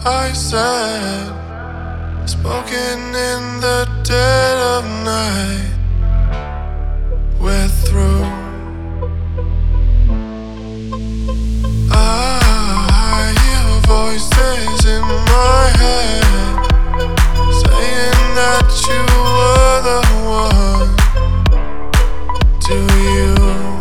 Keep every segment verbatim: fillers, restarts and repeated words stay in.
I said, spoken in the dead of night. We're through. I hear voices in my head saying that you were the one. Do you?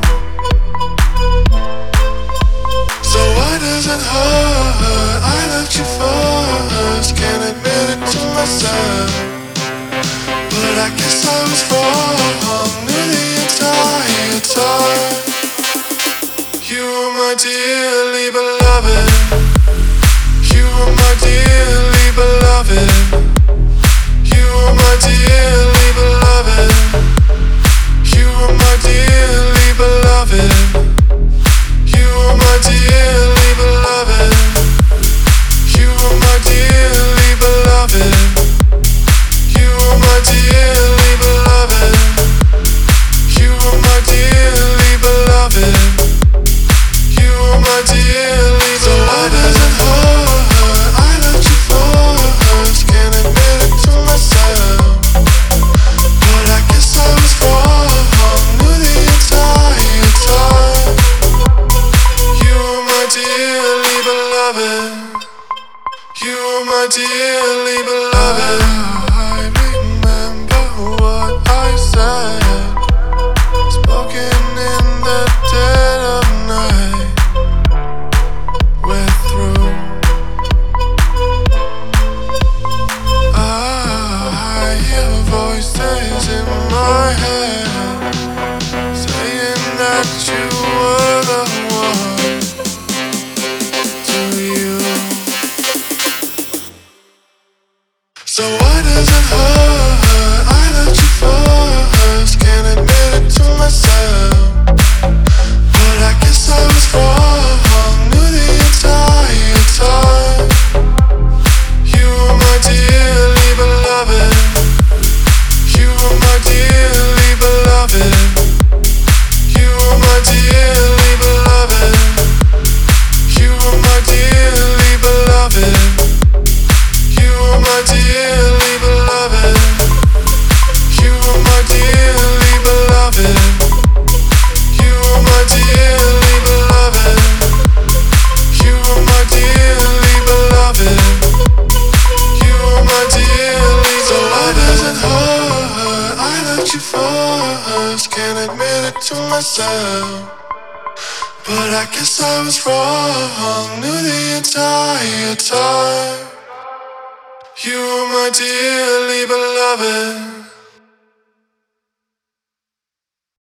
So why does it hurt? I loved you first, can't admit it to myself, but I guess I was wrong. Knew the entire time you were my dearly beloved. You were my dearly beloved. You were my dearly beloved. You were my dearly beloved. You were my dearly beloved. You were my dearly beloved. You were my dearly beloved. You were my dearly beloved. You were my dearly beloved. So why does it hurt? I loved you first, can't admit it to myself, but I guess I was wrong. Knew the entire time you were my dearly beloved. You were my dearly beloved. I remember what I said, spoken in the dead of night. We're through. I hear voices in my head saying that you were the one. Do you? So why does it hurt? I loved you first, can't admit it to myself, but I guess I was wrong. Knew the entire time you were my dearly beloved. You were my dearly beloved. You were my dearly beloved. You were my dearly beloved. You were my dearly beloved. You were my dearly beloved. You were my dearly beloved. You were my dearly beloved. You were my dearly beloved. So why does it hurt? I loved you first, can't admit it to myself, but I guess I was wrong. Knew the entire time you were my dearly beloved.